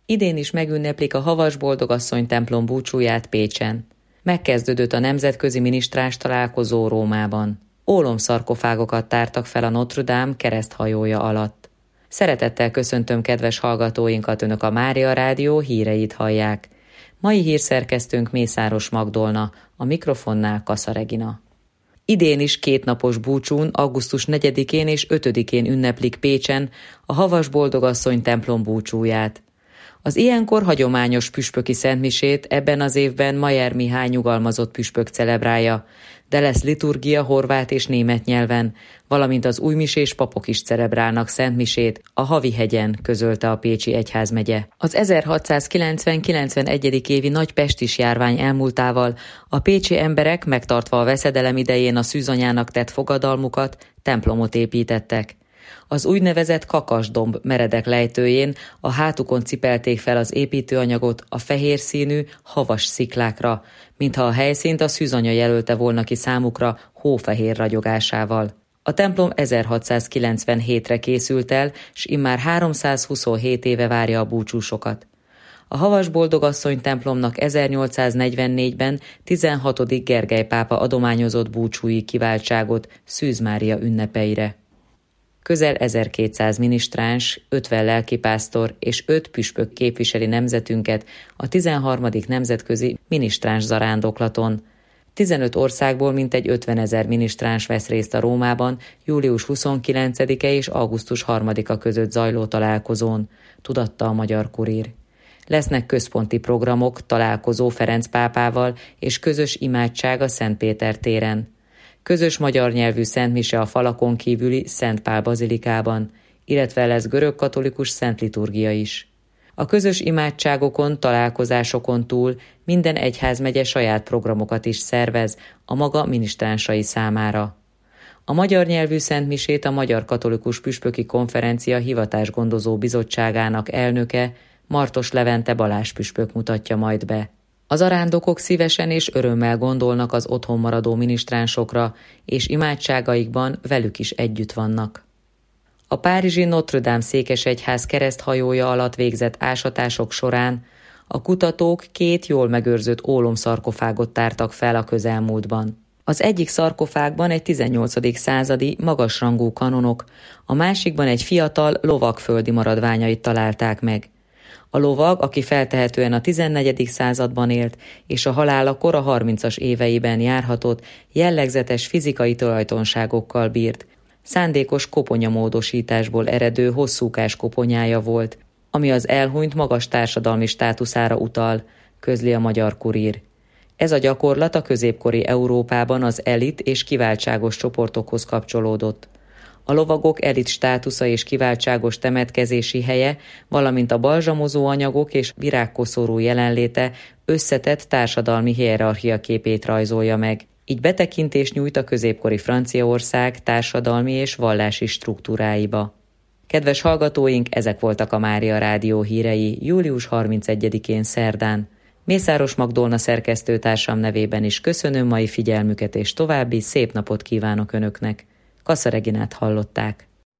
Idén is megünneplik a Havas Boldogasszony templom búcsúját Pécsen. Megkezdődött a nemzetközi minisztráns találkozó Rómában. Ólomszarkofágokat tártak fel a Notre Dame kereszthajója alatt. Szeretettel köszöntöm kedves hallgatóinkat, Önök a Mária Rádió híreit hallják. Mai hírszerkesztőnk Mészáros Magdolna, a mikrofonnál Kassa Regina. Idén is 2 napos búcsún, augusztus 4-én és 5-én ünneplik Pécsen a Havas Boldogasszony templom búcsúját. Az ilyenkor hagyományos püspöki szentmisét ebben az évben Mayer Mihály nyugalmazott püspök celebrálja, de lesz liturgia horvát és német nyelven, valamint az újmisés papok is celebrálnak szentmisét a Havihegyen, közölte a Pécsi Egyházmegye. Az 1690-91. évi nagy pestis járvány elmúltával a pécsi emberek, megtartva a veszedelem idején a szűzanyának tett fogadalmukat, templomot építettek. Az úgynevezett kakasdomb meredek lejtőjén a hátukon cipelték fel az építőanyagot a fehér színű, havas sziklákra, mintha a helyszínt a szűzanya jelölte volna ki számukra hófehér ragyogásával. A templom 1697-re készült el, s immár 327 éve várja a búcsúsokat. A Havas Boldogasszony templomnak 1844-ben 16. Gergely pápa adományozott búcsúi kiváltságot Szűz Mária ünnepeire. Közel 1200 minisztráns, 50 lelkipásztor és 5 püspök képviseli nemzetünket a 13. nemzetközi minisztráns zarándoklaton. 15 országból mintegy 50 000 minisztráns vesz részt a Rómában július 29-e és augusztus 3-a között zajló találkozón, tudatta a Magyar Kurír. Lesznek központi programok, találkozó Ferenc pápával és közös imádság a Szent Péter téren. Közös magyar nyelvű szentmise a falakon kívüli Szent Pál bazilikában, illetve lesz görögkatolikus szent liturgia is. A közös imádságokon, találkozásokon túl minden egyházmegye saját programokat is szervez a maga minisztránsai számára. A magyar nyelvű szentmisét a Magyar Katolikus Püspöki Konferencia Hivatásgondozó Bizottságának elnöke, Martos Levente Balázs püspök mutatja majd be. Az arándokok szívesen és örömmel gondolnak az otthon maradó minisztránsokra, és imádságaikban velük is együtt vannak. A párizsi Notre Dame székesegyház kereszthajója alatt végzett ásatások során a kutatók 2 jól megőrzött ólomszarkofágot tártak fel a közelmúltban. Az egyik szarkofágban egy 18. századi magasrangú kanonok, a másikban egy fiatal lovag földi maradványait találták meg. A lovag, aki feltehetően a 14. században élt, és a halálakor a 30-as éveiben járhatott, jellegzetes fizikai tulajdonságokkal bírt. Szándékos koponyamódosításból eredő hosszúkás koponyája volt, ami az elhunyt magas társadalmi státuszára utal, közli a Magyar Kurír. Ez a gyakorlat a középkori Európában az elit és kiváltságos csoportokhoz kapcsolódott. A lovagok elit státusza és kiváltságos temetkezési helye, valamint a balzsamozó anyagok és virágkoszorú jelenléte összetett társadalmi hierarchia képét rajzolja meg. Így betekintést nyújt a középkori Franciaország társadalmi és vallási struktúráiba. Kedves hallgatóink, ezek voltak a Mária Rádió hírei július 31-én szerdán. Mészáros Magdolna szerkesztőtársam nevében is köszönöm mai figyelmüket, és további szép napot kívánok Önöknek. Kassa Reginát hallották.